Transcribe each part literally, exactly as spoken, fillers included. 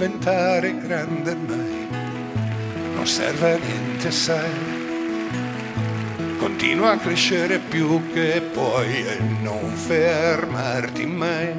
diventare grande mai non serve a niente, sai. Continua a crescere più che puoi e non fermarti mai.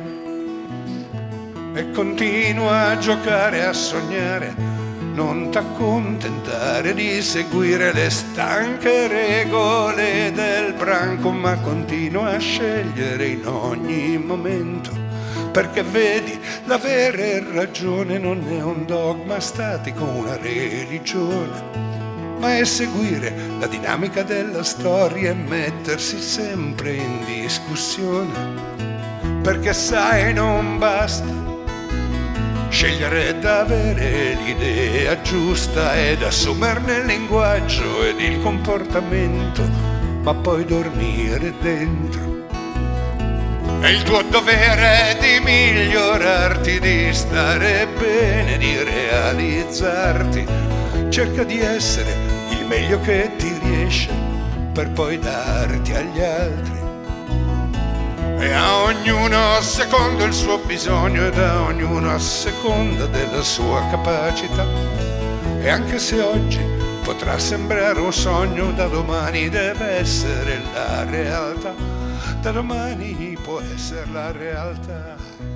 E continua a giocare, a sognare, non t'accontentare di seguire le stanche regole del branco, ma continua a scegliere in ogni momento, perché vedi, l'avere ragione non è un dogma statico, una religione, ma è seguire la dinamica della storia e mettersi sempre in discussione, perché sai non basta scegliere d'avere l'idea giusta ed assumerne il linguaggio ed il comportamento, ma poi dormire dentro. È il tuo dovere di migliorarti, di stare bene, di realizzarti. Cerca di essere il meglio che ti riesce per poi darti agli altri. E a ognuno secondo il suo bisogno ed a ognuno a seconda della sua capacità. E anche se oggi potrà sembrare un sogno, da domani deve essere la realtà. Da domani può essere la realtà.